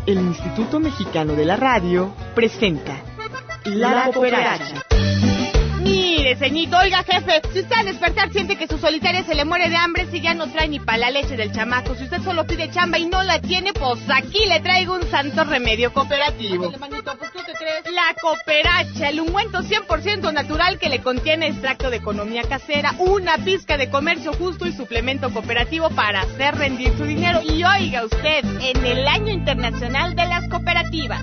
el Instituto Mexicano de la Radio presenta La Cooperacha. Mire, ceñito, oiga, jefe, si usted al despertar siente que su solitaria se le muere de hambre, si ya no trae ni para la leche del chamaco, si usted solo pide chamba y no la tiene, pues aquí le traigo un santo remedio cooperativo. Ándale, manito, pues ¿tú qué crees? La Cooperacha, el ungüento 100% natural que le contiene extracto de economía casera, una pizca de comercio justo y suplemento cooperativo para hacer rendir su dinero. Y oiga usted, en el Año Internacional de las Cooperativas.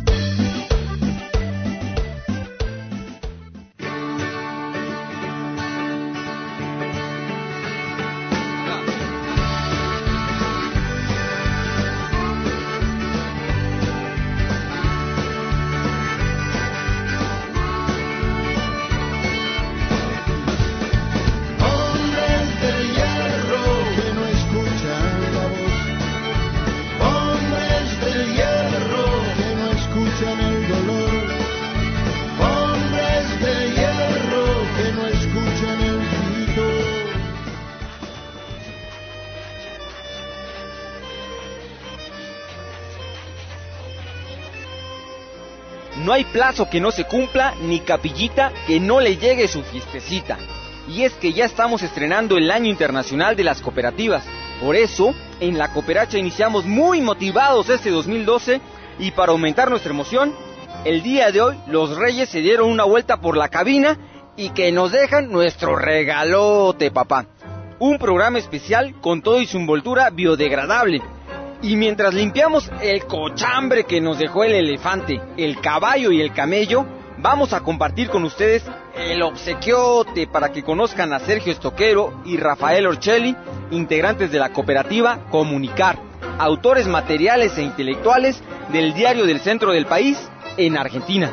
No hay plazo que no se cumpla, ni capillita que no le llegue su fiestecita. Y es que ya estamos estrenando el Año Internacional de las Cooperativas. Por eso, en La Cooperacha iniciamos muy motivados este 2012 y para aumentar nuestra emoción, el día de hoy los Reyes se dieron una vuelta por la cabina y que nos dejan nuestro regalote, papá. Un programa especial con todo y su envoltura biodegradable. Y mientras limpiamos el cochambre que nos dejó el elefante, el caballo y el camello, vamos a compartir con ustedes el obsequiote para que conozcan a Sergio Estoquero y Rafael Orchelli, integrantes de la cooperativa Comunicar, autores materiales e intelectuales del Diario del Centro del País en Argentina.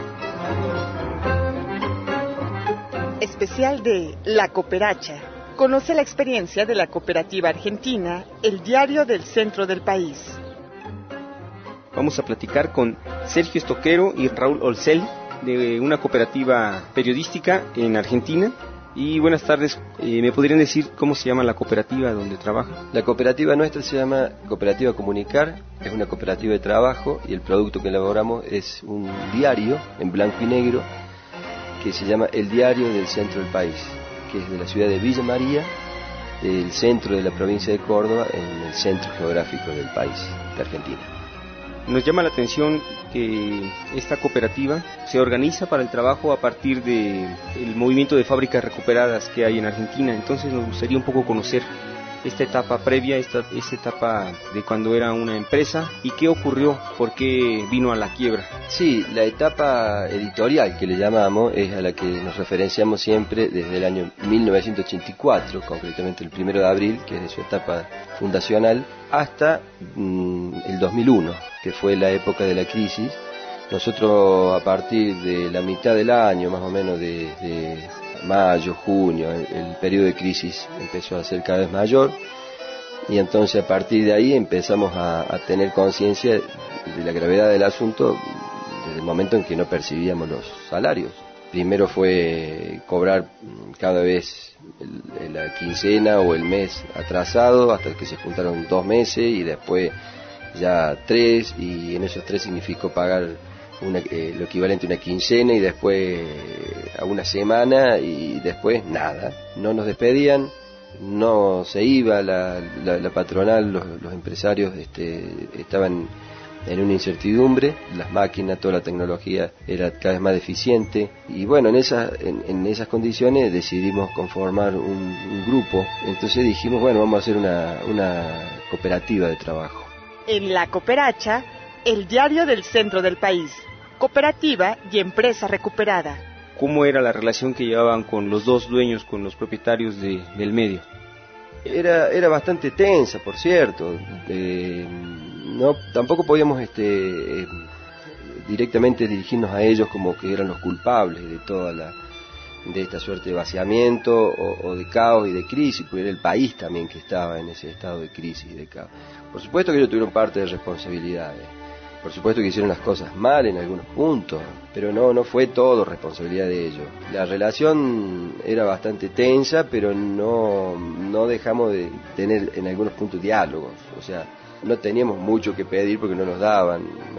Especial de La Cooperacha. Conoce la experiencia de la cooperativa argentina, el Diario del Centro del País. Vamos a platicar con Sergio Estoquero y Raúl Orchelli de una cooperativa periodística en Argentina. Y buenas tardes, ¿me podrían decir cómo se llama la cooperativa donde trabajan? La cooperativa nuestra se llama Cooperativa Comunicar, es una cooperativa de trabajo y el producto que elaboramos es un diario en blanco y negro que se llama El Diario del Centro del País, que es de la ciudad de Villa María, del centro de la provincia de Córdoba, en el centro geográfico del país, de Argentina. Nos llama la atención que esta cooperativa se organiza para el trabajo a partir del movimiento de fábricas recuperadas que hay en Argentina. Entonces nos gustaría un poco conocer esta etapa previa, esta etapa de cuando era una empresa y qué ocurrió, por qué vino a la quiebra. Sí, la etapa editorial que le llamamos es a la que nos referenciamos siempre desde el año 1984, concretamente el 1 de abril, que es de su etapa fundacional, hasta el 2001, que fue la época de la crisis. Nosotros a partir de la mitad del año, más o menos de mayo, junio, el periodo de crisis empezó a ser cada vez mayor y entonces a partir de ahí empezamos a tener conciencia de la gravedad del asunto desde el momento en que no percibíamos los salarios. Primero fue cobrar cada vez la quincena o el mes atrasado hasta que se juntaron 2 meses y después ya 3 y en esos 3 significó pagar lo equivalente a una quincena y después a una semana y después nada. No nos despedían, no se iba la patronal, los empresarios estaban en una incertidumbre, las máquinas, toda la tecnología era cada vez más deficiente y bueno, en esas condiciones decidimos conformar un grupo. Entonces dijimos, bueno, vamos a hacer una cooperativa de trabajo. En La Cooperacha, el Diario del Centro del País. Cooperativa y empresa recuperada. ¿Cómo era la relación que llevaban con los dos dueños, con los propietarios del medio? Era bastante tensa, por cierto. No, tampoco podíamos directamente dirigirnos a ellos como que eran los culpables de esta suerte de vaciamiento o de caos y de crisis, porque era el país también que estaba en ese estado de crisis y de caos. Por supuesto que ellos tuvieron parte de responsabilidades. Por supuesto que hicieron las cosas mal en algunos puntos, pero no fue todo responsabilidad de ellos. La relación era bastante tensa, pero no dejamos de tener en algunos puntos diálogos. O sea, no teníamos mucho que pedir porque no nos daban.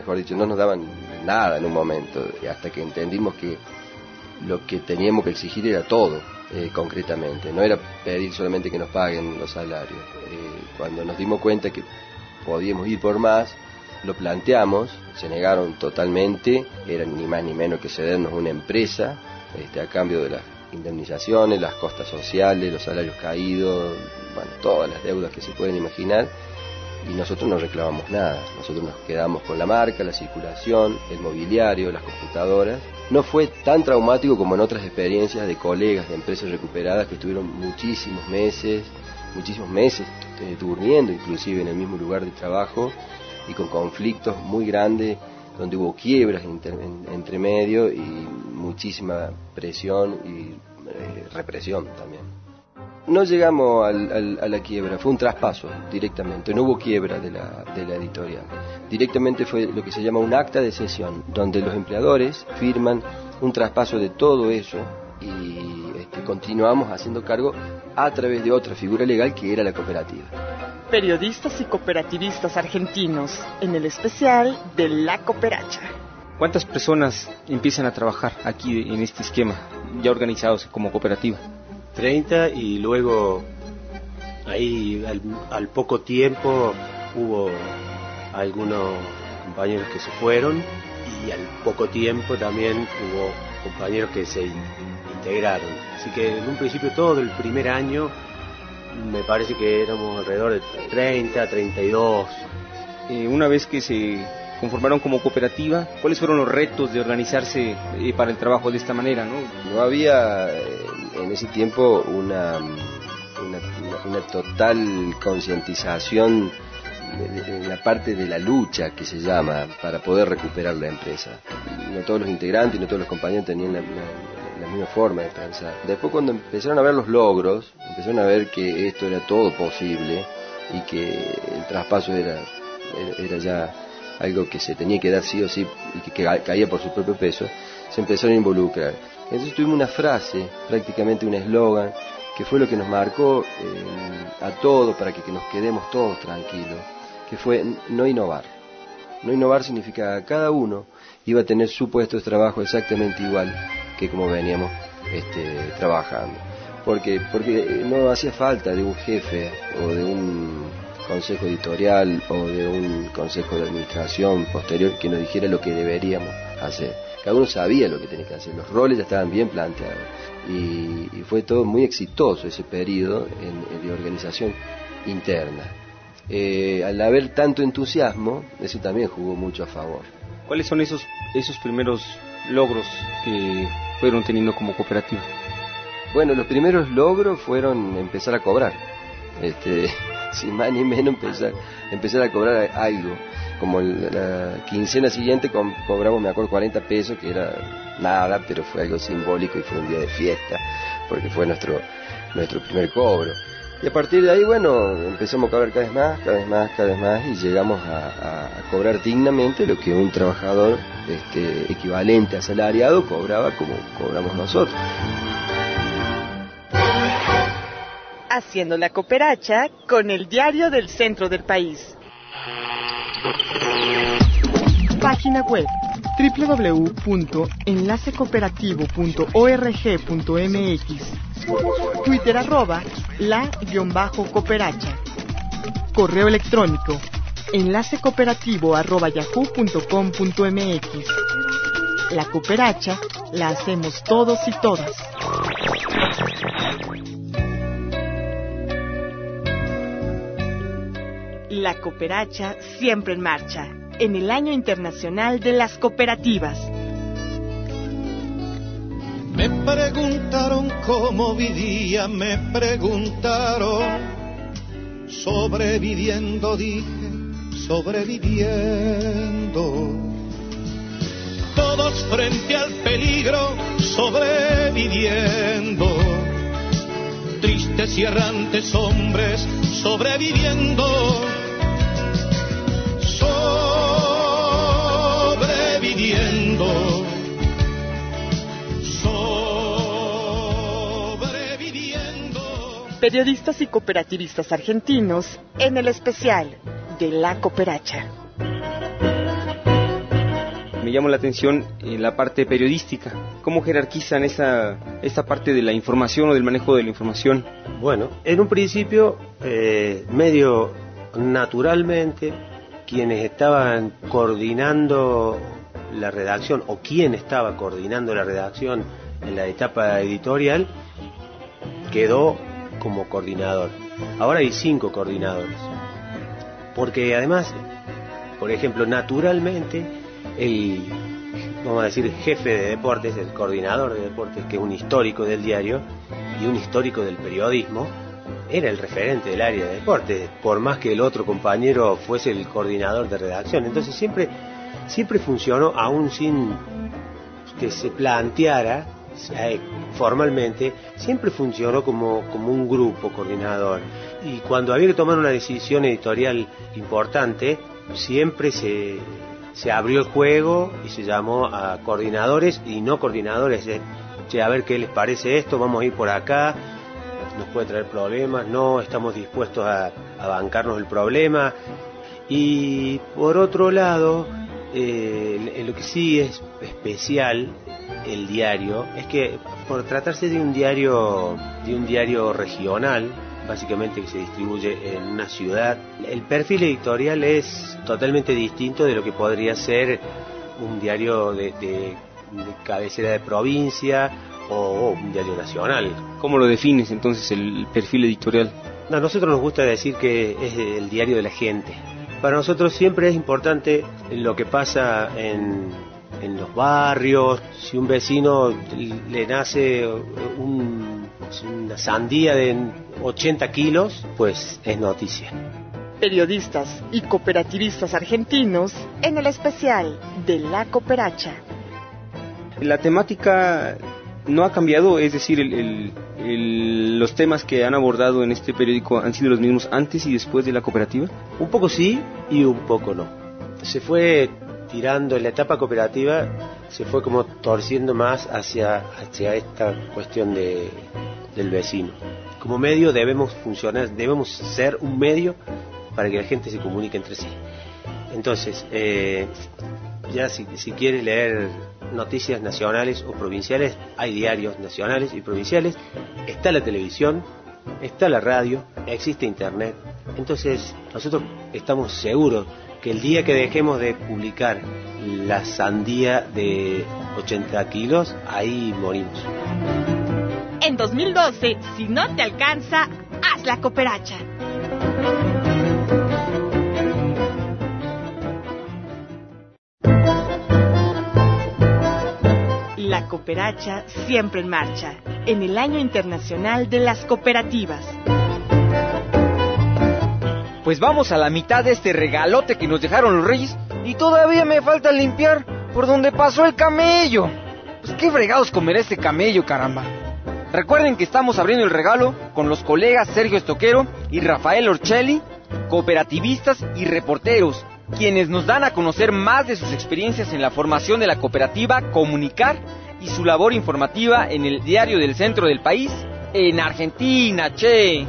mejor dicho, no nos daban nada en un momento, hasta que entendimos que lo que teníamos que exigir era todo, concretamente, no era pedir solamente que nos paguen los salarios. Cuando nos dimos cuenta que podíamos ir por más, lo planteamos, se negaron totalmente, eran ni más ni menos que cedernos una empresa, a cambio de las indemnizaciones, las costas sociales, los salarios caídos, bueno, todas las deudas que se pueden imaginar, y nosotros no reclamamos nada, nosotros nos quedamos con la marca, la circulación, el mobiliario, las computadoras. No fue tan traumático como en otras experiencias de colegas de empresas recuperadas que estuvieron muchísimos meses durmiendo inclusive en el mismo lugar de trabajo y con conflictos muy grandes donde hubo quiebras entre medio y muchísima presión y represión también. No llegamos a la quiebra, fue un traspaso directamente, no hubo quiebra de la editorial. Directamente fue lo que se llama un acta de cesión, donde los empleadores firman un traspaso de todo eso y continuamos haciendo cargo a través de otra figura legal que era la cooperativa. Periodistas y cooperativistas argentinos, en el especial de La Cooperacha. ¿Cuántas personas empiezan a trabajar aquí en este esquema, ya organizados como cooperativa? 30, y luego ahí al poco tiempo hubo algunos compañeros que se fueron y al poco tiempo también hubo compañeros que se integraron. Así que en un principio todo el primer año me parece que éramos alrededor de 30, 32. Una vez que se conformaron como cooperativa, ¿cuáles fueron los retos de organizarse para el trabajo de esta manera, no? No había en ese tiempo una total concientización en la parte de la lucha que se llama para poder recuperar la empresa. No todos los integrantes y no todos los compañeros tenían la misma forma de pensar. Después, cuando empezaron a ver los logros, empezaron a ver que esto era todo posible y que el traspaso era ya algo que se tenía que dar sí o sí y que caía por su propio peso, se empezaron a involucrar. Entonces tuvimos una frase, prácticamente un eslogan, que fue lo que nos marcó a todos para que nos quedemos todos tranquilos, que fue no innovar. No innovar significa que cada uno iba a tener su puesto de trabajo exactamente igual que como veníamos trabajando. Porque no hacía falta de un jefe o de un consejo editorial o de un consejo de administración posterior que nos dijera lo que deberíamos hacer. Cada uno sabía lo que tenía que hacer, los roles ya estaban bien planteados y fue todo muy exitoso ese periodo de organización interna. Al haber tanto entusiasmo, eso también jugó mucho a favor. ¿Cuáles son esos primeros logros que fueron teniendo como cooperativa? Bueno, los primeros logros fueron empezar a cobrar, sin más ni menos empezar a cobrar algo. Como la quincena siguiente cobramos, me acuerdo, 40 pesos, que era nada, pero fue algo simbólico y fue un día de fiesta, porque fue nuestro primer cobro. Y a partir de ahí, bueno, empezamos a cobrar cada vez más, y llegamos a cobrar dignamente lo que un trabajador equivalente a asalariado cobraba como cobramos nosotros. Haciendo la cooperacha con el diario del centro del país. Página web www.enlacecooperativo.org.mx. Twitter @la_cooperacha. Correo electrónico enlacecooperativo@yahoo.com.mx. La cooperacha la hacemos todos y todas. La cooperacha siempre en marcha, en el Año Internacional de las Cooperativas. Me preguntaron cómo vivía, me preguntaron. Sobreviviendo, dije, sobreviviendo. Todos frente al peligro, sobreviviendo. Tristes y errantes hombres, sobreviviendo. Sobreviviendo. Periodistas y cooperativistas argentinos en el especial de La Cooperacha. llama la atención la parte periodística. ¿Cómo jerarquizan esta parte de la información o del manejo de la información? Bueno, en un principio, medio naturalmente, quienes estaban coordinando la redacción, o quien estaba coordinando la redacción en la etapa editorial, quedó como coordinador. Ahora hay 5 coordinadores, porque además, por ejemplo, naturalmente, vamos a decir, jefe de deportes, el coordinador de deportes, que es un histórico del diario y un histórico del periodismo, era el referente del área de deportes, por más que el otro compañero fuese el coordinador de redacción. Entonces siempre funcionó, aún sin que se planteara formalmente, siempre funcionó como un grupo coordinador. Y cuando había que tomar una decisión editorial importante, siempre se abrió el juego y se llamó a coordinadores y no coordinadores. A ver qué les parece esto, vamos a ir por acá, nos puede traer problemas, no, estamos dispuestos a bancarnos el problema. Y por otro lado, lo que sí es especial el diario es que, por tratarse de un diario regional, básicamente que se distribuye en una ciudad, el perfil editorial es totalmente distinto de lo que podría ser un diario de cabecera de provincia o un diario nacional. ¿Cómo lo defines entonces el perfil editorial? A nosotros nos gusta decir que es el diario de la gente. Para nosotros siempre es importante lo que pasa en los barrios. Si un vecino le nace una sandía de 80 kilos, pues es noticia. Periodistas y cooperativistas argentinos en el especial de La Cooperacha. La temática no ha cambiado, es decir, los temas que han abordado en este periódico han sido los mismos antes y después de la cooperativa. Un poco sí y un poco no. Se fue tirando en la etapa cooperativa, se fue como torciendo más hacia esta cuestión del vecino. Como medio debemos funcionar, debemos ser un medio para que la gente se comunique entre sí. Entonces, ya si quieres leer noticias nacionales o provinciales, hay diarios nacionales y provinciales, está la televisión, está la radio, existe internet. Entonces nosotros estamos seguros que el día que dejemos de publicar la sandía de 80 kilos, ahí morimos. En 2012, si no te alcanza, haz la cooperacha. La cooperacha siempre en marcha, en el Año Internacional de las Cooperativas. Pues vamos a la mitad de este regalote que nos dejaron los Reyes y todavía me falta limpiar por donde pasó el camello. Pues qué fregados comerá este camello, caramba. Recuerden que estamos abriendo el regalo con los colegas Sergio Estoquero y Rafael Orchelli, cooperativistas y reporteros, quienes nos dan a conocer más de sus experiencias en la formación de la cooperativa Comunicar y su labor informativa en el diario del centro del país, en Argentina, che.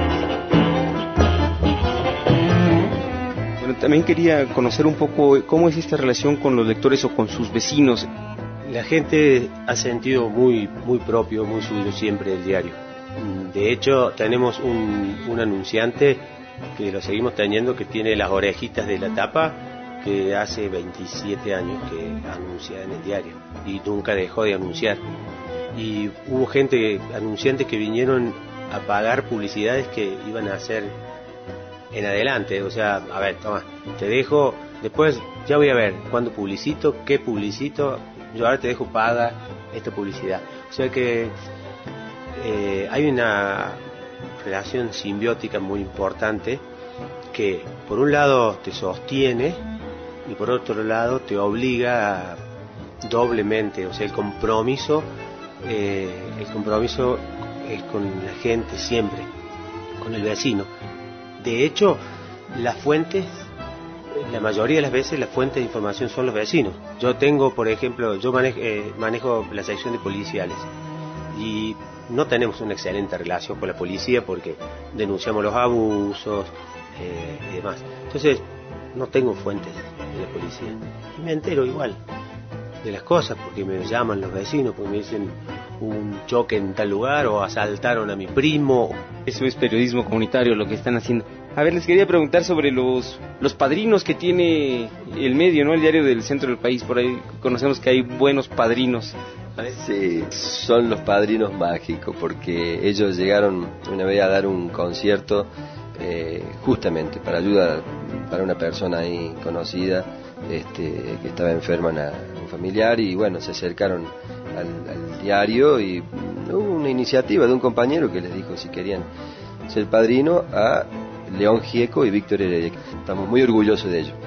Bueno, también quería conocer un poco cómo es esta relación con los lectores o con sus vecinos. La gente ha sentido muy propio, muy suyo siempre el diario. De hecho, tenemos un anunciante que lo seguimos teniendo, que tiene las orejitas de la tapa, que hace 27 años que anuncia en el diario y nunca dejó de anunciar. Y hubo anunciantes que vinieron a pagar publicidades que iban a hacer en adelante. O sea, a ver, toma, te dejo, después ya voy a ver cuándo publicito, qué publicito, yo ahora te dejo paga esta publicidad. O sea que hay una relación simbiótica muy importante que por un lado te sostiene y por otro lado te obliga doblemente. O sea, el compromiso es con la gente siempre, con el vecino. De hecho, las fuentes, la mayoría de las veces las fuentes de información son los vecinos. Yo tengo, por ejemplo, manejo la sección de policiales y no tenemos una excelente relación con la policía porque denunciamos los abusos y demás. Entonces, no tengo fuentes de la policía. Y me entero igual. de las cosas, porque me llaman los vecinos, porque me dicen un choque en tal lugar o asaltaron a mi primo. Eso es periodismo comunitario lo que están haciendo. A ver, les quería preguntar sobre los padrinos que tiene el medio, ¿no? El diario del centro del país, por ahí conocemos que hay buenos padrinos. Sí, son los padrinos mágicos, porque ellos llegaron una vez a dar un concierto justamente para ayuda para una persona ahí conocida que estaba enferma, un familiar, y bueno, se acercaron al diario y hubo una iniciativa de un compañero que les dijo si querían ser padrino a León Gieco y Víctor Heredia. Estamos muy orgullosos de ello.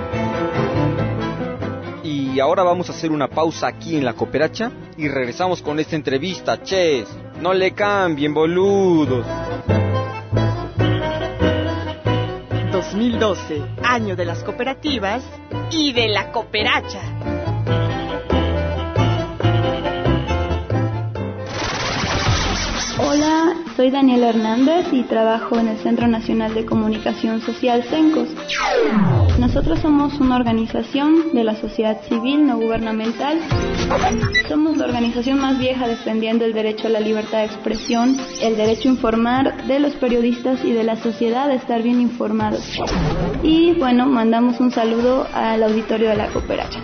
Y ahora vamos a hacer una pausa aquí en La Cooperacha y regresamos con esta entrevista. Ches, no le cambien, boludos. 2012, año de las cooperativas Y de La Cooperacha. Hola, soy Daniela Hernández y trabajo en el Centro Nacional de Comunicación Social CENCOS. Nosotros somos una organización de la sociedad civil no gubernamental. Somos la organización más vieja defendiendo el derecho a la libertad de expresión, el derecho a informar de los periodistas y de la sociedad a estar bien informados. Y bueno, mandamos un saludo al auditorio de La Cooperacha.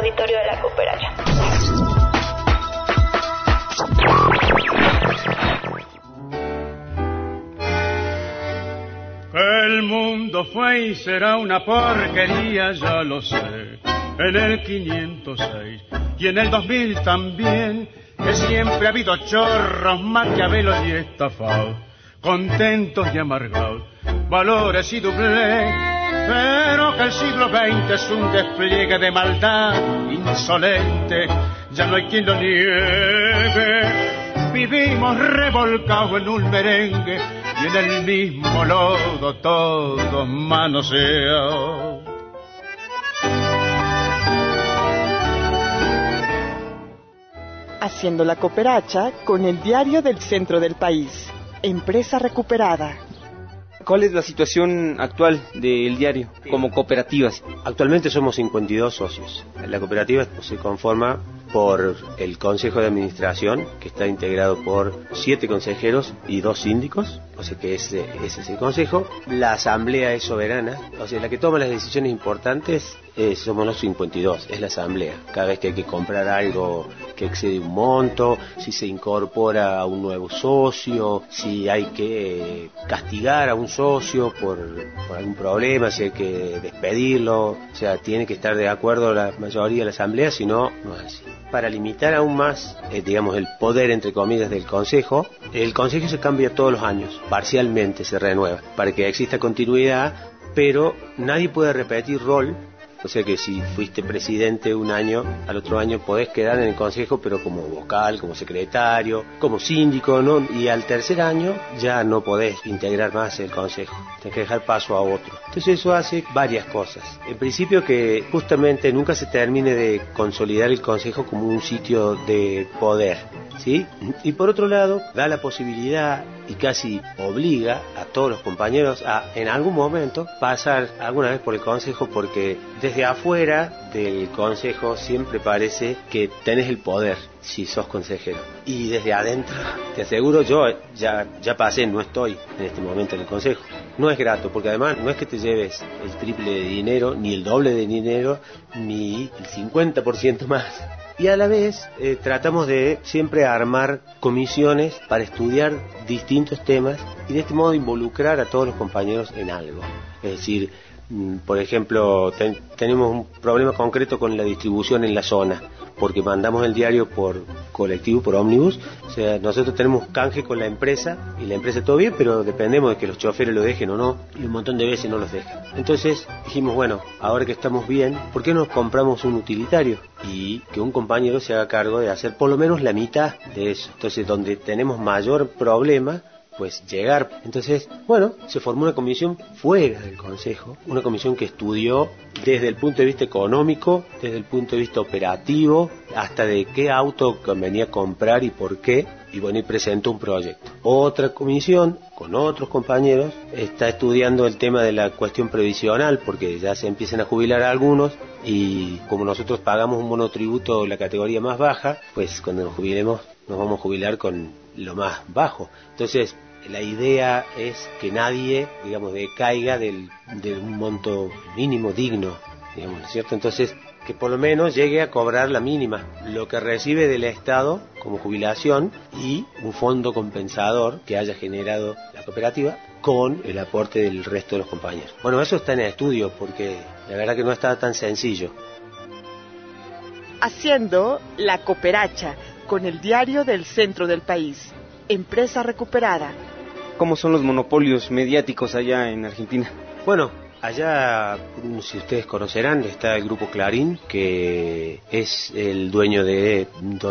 Que el mundo fue y será una porquería, ya lo sé, en el 506 y en el 2000 también, que siempre ha habido chorros, maquiavelos y estafados, contentos y amargados, valores y doblez, pero que el siglo XX es un despliegue de maldad insolente, ya no hay quien lo niegue. Vivimos revolcados en un merengue y en el mismo lodo todos manoseados. haciendo La Cooperacha con el diario del centro del país. Empresa recuperada. ¿Cuál es la situación actual del diario como cooperativas? Actualmente somos 52 socios. La cooperativa se conforma por el Consejo de Administración, que está integrado por 7 consejeros y 2 síndicos, o sea que ese es el consejo. La asamblea es soberana, o sea, la que toma las decisiones importantes somos los 52, es la asamblea. Cada vez que hay que comprar algo que excede un monto, si se incorpora a un nuevo socio, si hay que castigar a un socio por algún problema, si hay que despedirlo, o sea, tiene que estar de acuerdo la mayoría de la asamblea, si no, no es así. Para limitar aún más, digamos, el poder, entre comillas, del Consejo, el Consejo se cambia todos los años, parcialmente se renueva, para que exista continuidad, pero nadie puede repetir rol. O sea que si fuiste presidente un año, al otro año podés quedar en el consejo, pero como vocal, como secretario, como síndico, ¿no? Y al tercer año ya no podés integrar más el consejo, tenés que dejar paso a otro. Entonces eso hace varias cosas. En principio que justamente nunca se termine de consolidar el consejo como un sitio de poder, ¿sí? Y por otro lado, da la posibilidad y casi obliga a todos los compañeros a, en algún momento, pasar alguna vez por el consejo, porque desde afuera del consejo siempre parece que tenés el poder si sos consejero. Y desde adentro, te aseguro, yo ya pasé, no estoy en este momento en el consejo. No es grato, porque además no es que te lleves el triple de dinero, ni el doble de dinero, ni el 50% más. Y a la vez tratamos de siempre armar comisiones para estudiar distintos temas y de este modo involucrar a todos los compañeros en algo. Es decir, por ejemplo, tenemos un problema concreto con la distribución en la zona, porque mandamos el diario por colectivo, por ómnibus. O sea, nosotros tenemos canje con la empresa y la empresa todo bien, pero dependemos de que los choferes lo dejen o no, y un montón de veces no los dejan. Entonces dijimos, bueno, ahora que estamos bien, ¿por qué no nos compramos un utilitario? Y que un compañero se haga cargo de hacer por lo menos la mitad de eso. Entonces, donde tenemos mayor problema, pues llegar. Entonces, bueno, se formó una comisión fuera del Consejo, una comisión que estudió desde el punto de vista económico, desde el punto de vista operativo, hasta de qué auto convenía comprar y por qué, y bueno, y presentó un proyecto. Otra comisión, con otros compañeros, está estudiando el tema de la cuestión previsional, porque ya se empiezan a jubilar algunos, y como nosotros pagamos un monotributo la categoría más baja, pues cuando nos jubilemos nos vamos a jubilar con lo más bajo. Entonces, la idea es que nadie, digamos, decaiga de un monto mínimo digno, digamos, ¿no es cierto? Entonces, que por lo menos llegue a cobrar la mínima, lo que recibe del Estado como jubilación y un fondo compensador que haya generado la cooperativa con el aporte del resto de los compañeros. Bueno, eso está en estudio porque la verdad que no está tan sencillo. Haciendo la cooperacha con el diario del centro del país, empresa recuperada. ¿Cómo son los monopolios mediáticos allá en Argentina? Bueno, allá, si ustedes conocerán, está el grupo Clarín, que es el dueño de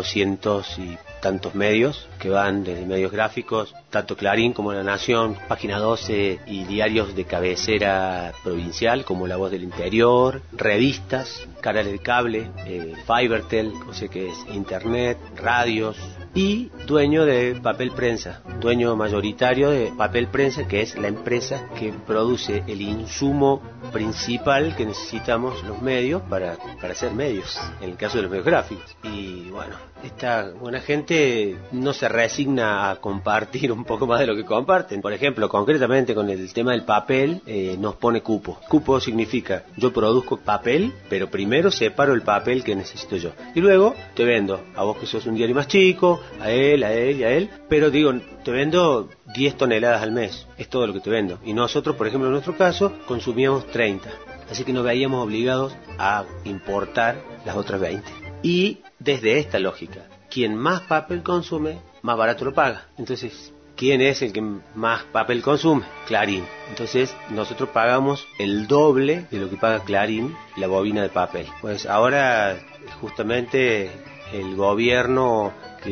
200 y tantos medios, que van desde medios gráficos, tanto Clarín como La Nación, Página 12 y diarios de cabecera provincial, como La Voz del Interior, revistas, canales de cable, Fibertel, o sea que es internet, radios, y dueño de Papel Prensa, dueño mayoritario de Papel Prensa, que es la empresa que produce el insumo principal que necesitamos los medios para hacer medios, en el caso de los medios gráficos. Y bueno, esta buena gente no se resigna a compartir un poco más de lo que comparten. Por ejemplo, concretamente con el tema del papel, nos pone cupo. Cupo significa, yo produzco papel, pero primero separo el papel que necesito yo. Y luego te vendo, a vos que sos un diario más chico, a él y a él, pero digo, te vendo 10 toneladas al mes, es todo lo que te vendo. Y nosotros, por ejemplo, en nuestro caso, consumíamos 30. Así que nos veíamos obligados a importar las otras 20. Y desde esta lógica, quien más papel consume, más barato lo paga. Entonces, ¿quién es el que más papel consume? Clarín. Entonces, nosotros pagamos el doble de lo que paga Clarín la bobina de papel. Pues ahora, justamente, el gobierno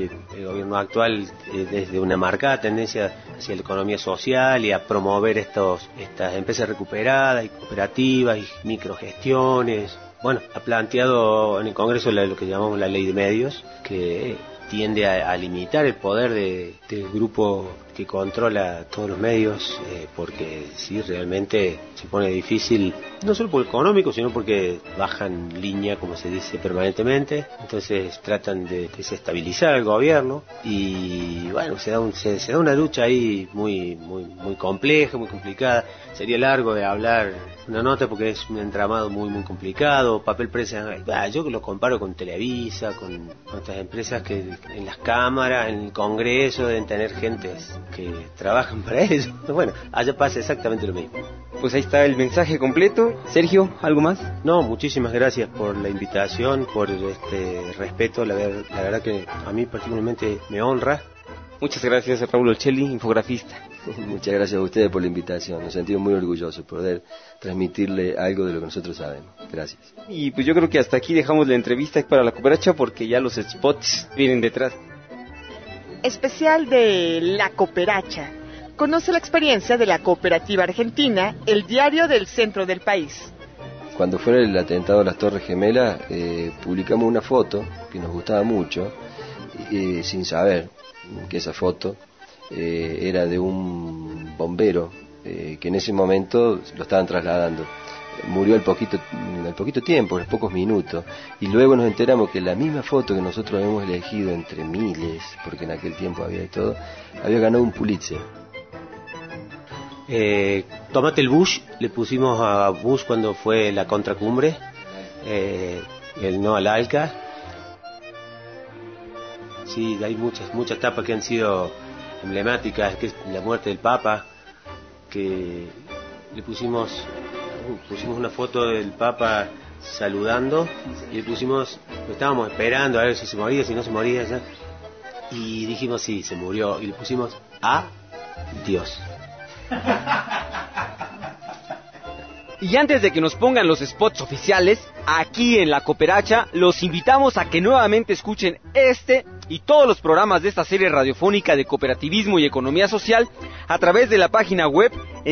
actual, desde una marcada tendencia hacia la economía social y a promover estas empresas recuperadas y cooperativas y microgestiones. Bueno, ha planteado en el Congreso lo que llamamos la ley de medios, que tiende a limitar el poder del grupo que controla todos los medios, porque sí, realmente se pone difícil, no solo por el económico, sino porque bajan línea, como se dice, permanentemente. Entonces tratan de desestabilizar al gobierno y bueno, se da una lucha ahí muy compleja, muy complicada. Sería largo de hablar una nota porque es un entramado muy complicado. Papel Prensa, yo lo comparo con Televisa, con otras empresas que en las cámaras, en el Congreso deben tener gentes que trabajan para eso. Bueno, allá pasa exactamente lo mismo. Pues ahí está el mensaje completo. Sergio, ¿algo más? No, muchísimas gracias por la invitación, por este respeto, la verdad que a mí particularmente me honra. Muchas gracias a Raúl Olcelli, infografista. Muchas gracias a ustedes por la invitación, nos sentimos muy orgullosos por poder transmitirle algo de lo que nosotros sabemos. Gracias. Y pues yo creo que hasta aquí dejamos la entrevista para la cooperacha porque ya los spots vienen detrás. Especial de La Cooperacha. Conoce la experiencia de la cooperativa argentina, el diario del centro del país. Cuando fue el atentado a las Torres Gemelas, publicamos una foto que nos gustaba mucho, sin saber que esa foto era de un bombero que en ese momento lo estaban trasladando. Murió al poquito tiempo, a los pocos minutos, y luego nos enteramos que la misma foto que nosotros habíamos elegido entre miles, porque en aquel tiempo había de todo, había ganado un Pulitzer. Tomate el Bush, le pusimos a Bush cuando fue la contracumbre, el no al ALCA. Sí, hay muchas tapas que han sido emblemáticas, que es la muerte del Papa, que le pusimos una foto del Papa saludando y le pusimos, lo estábamos esperando a ver si se moría, si no se moría ya, y dijimos sí, se murió, y le pusimos a Dios. Y antes de que nos pongan los spots oficiales, aquí en La Cooperacha, los invitamos a que nuevamente escuchen este y todos los programas de esta serie radiofónica de cooperativismo y economía social a través de la página web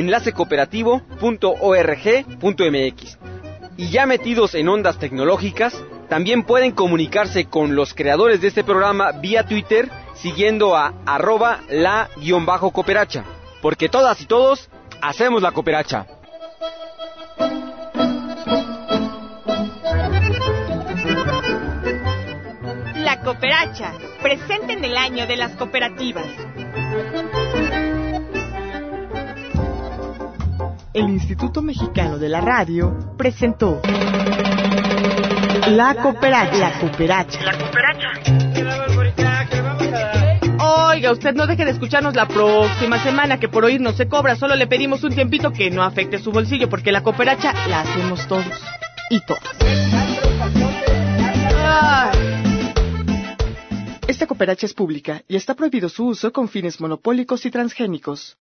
enlacecooperativo.org.mx. Y ya metidos en ondas tecnológicas, también pueden comunicarse con los creadores de este programa vía Twitter siguiendo a @la_cooperacha, porque todas y todos hacemos la cooperacha. La Cooperacha, presente en el año de las cooperativas. El Instituto Mexicano de la Radio presentó La Cooperacha. La Cooperacha. La Cooperacha. Oiga, usted no deje de escucharnos la próxima semana, que por oír no se cobra, solo le pedimos un tiempito que no afecte su bolsillo, porque la cooperacha la hacemos todos y todas. Esta cooperacha es pública y está prohibido su uso con fines monopólicos y transgénicos.